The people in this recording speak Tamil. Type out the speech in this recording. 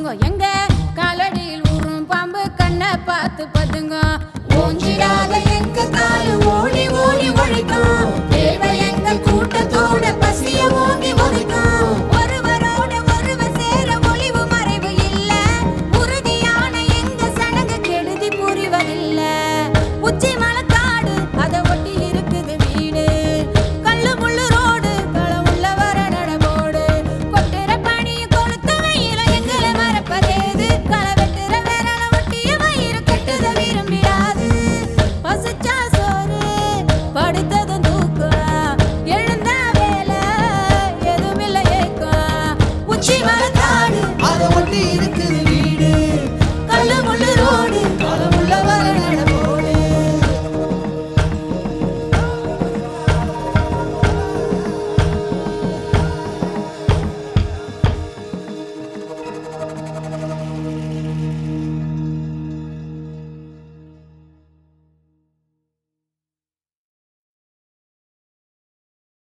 அதுங்க எங்க காலடியில் ஊறும் பாம்பு கண்ணை பார்த்து பதுங்க ஓஞ்சிடாத எங்க காலு ஓடி ஓடி ஒழிக்கும் தேவை எங்க கூட்டத்தோட பசிய ஓங்கி ஒழிக்கும் ஒருவரோட ஒருவர் சேர ஒளிவு மறைவு இல்ல உறுதியான எங்க சடங்கு கெடுதி புரிவதில்ல உச்சி மலக்காடு அதை ஒட்டி இருக்குது வீடு கல்லு முள்ளு ரோடு களம் உள்ள வர நடபோடு கொட்டுற பணிய கொளுத்த வயிற எங்களை மறப்பதேது களை வெட்டுற வேற ஒட்டிய வயிறு கெட்டுத விரும்பிடாது பசிச்சா சோறு படுத்ததும் தூக்கம் எழுந்த வேலை எதுவுமில்ல ஏக்கம் உச்சி மலக்காடு அதை ஒட்டி இருக்கு